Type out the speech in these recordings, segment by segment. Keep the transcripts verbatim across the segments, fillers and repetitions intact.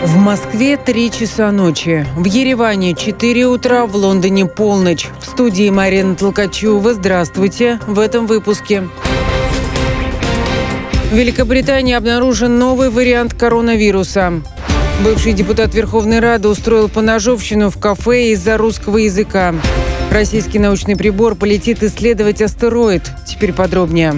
В Москве три часа ночи. В Ереване четыре утра, в Лондоне полночь. В студии Марина Толкачева. Здравствуйте. В этом выпуске. В Великобритании обнаружен новый вариант коронавируса. Бывший депутат Верховной Рады устроил поножовщину в кафе из-за русского языка. Российский научный прибор полетит исследовать астероид. Теперь подробнее.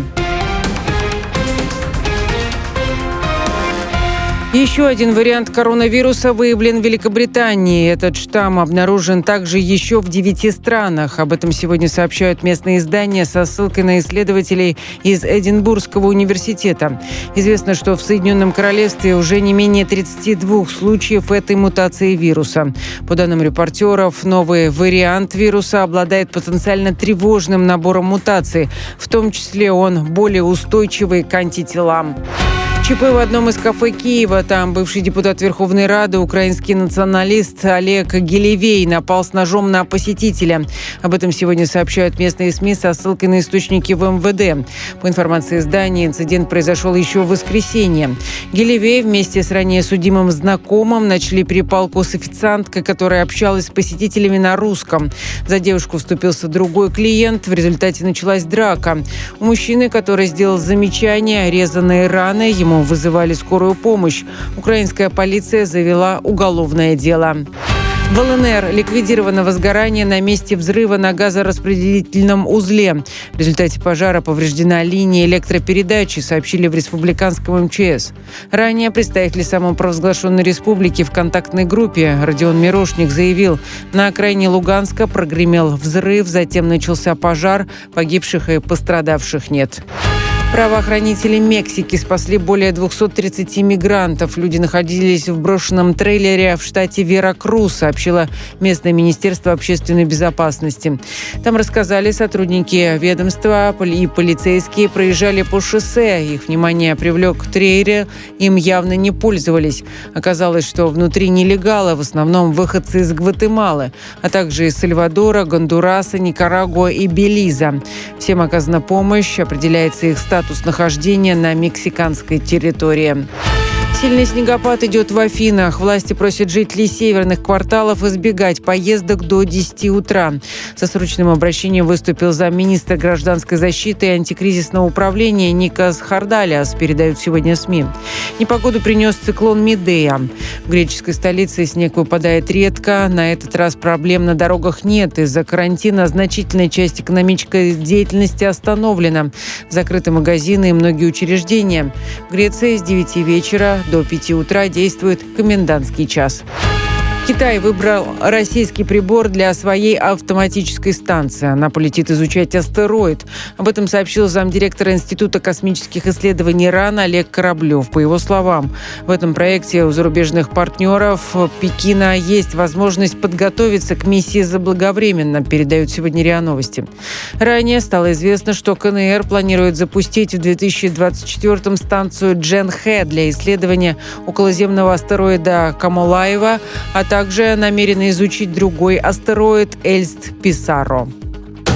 Еще один вариант коронавируса выявлен в Великобритании. Этот штамм обнаружен также еще в девяти странах. Об этом сегодня сообщают местные издания со ссылкой на исследователей из Эдинбургского университета. Известно, что в Соединенном Королевстве уже не менее тридцати двух случаев этой мутации вируса. По данным репортеров, новый вариант вируса обладает потенциально тревожным набором мутаций. В том числе он более устойчивый к антителам. ЧП в одном из кафе Киева. Там бывший депутат Верховной Рады, украинский националист Олег Гелевей напал с ножом на посетителя. Об этом сегодня сообщают местные СМИ со ссылкой на источники в эм вэ дэ. По информации издания, инцидент произошел еще в воскресенье. Гелевей вместе с ранее судимым знакомым начали перепалку с официанткой, которая общалась с посетителями на русском. За девушку вступился другой клиент. В результате началась драка. У мужчины, который сделал замечание, резаные раны, ему вызывали скорую помощь. Украинская полиция завела уголовное дело. В эл эн эр ликвидировано возгорание на месте взрыва на газораспределительном узле. В результате пожара повреждена линия электропередачи, сообщили в республиканском эм че эс. Ранее представитель самопровозглашенной республики в контактной группе Родион Мирошник заявил, на окраине Луганска прогремел взрыв, затем начался пожар, погибших и пострадавших нет. Правоохранители Мексики спасли более двухсот тридцати мигрантов. Люди находились в брошенном трейлере в штате Веракрус, сообщило местное министерство общественной безопасности. Там рассказали сотрудники ведомства и полицейские проезжали по шоссе. Их внимание привлек трейлер, им явно не пользовались. Оказалось, что внутри нелегалы, в основном выходцы из Гватемалы, а также из Сальвадора, Гондураса, Никарагуа и Белиза. Всем оказана помощь, определяется их статус нахождения на мексиканской территории. Сильный снегопад идет в Афинах. Власти просят жителей северных кварталов избегать поездок до десяти утра. Со срочным обращением выступил замминистра гражданской защиты и антикризисного управления Никос Хардалиас, передают сегодня СМИ. Непогоду принес циклон Медея. В греческой столице снег выпадает редко. На этот раз проблем на дорогах нет. Из-за карантина значительная часть экономической деятельности остановлена. Закрыты магазины и многие учреждения. В Греции с девяти вечера до пяти утра действует комендантский час. Китай выбрал российский прибор для своей автоматической станции. Она полетит изучать астероид. Об этом сообщил замдиректора Института космических исследований РАН Олег Кораблев. По его словам, в этом проекте у зарубежных партнеров Пекина есть возможность подготовиться к миссии заблаговременно, передают сегодня РИА Новости. Ранее стало известно, что ка эн эр планирует запустить в две тысячи двадцать четвёртом станцию Джен-Хэ для исследования околоземного астероида Камолаева, а также намерены изучить другой астероид Эльст-Писаро.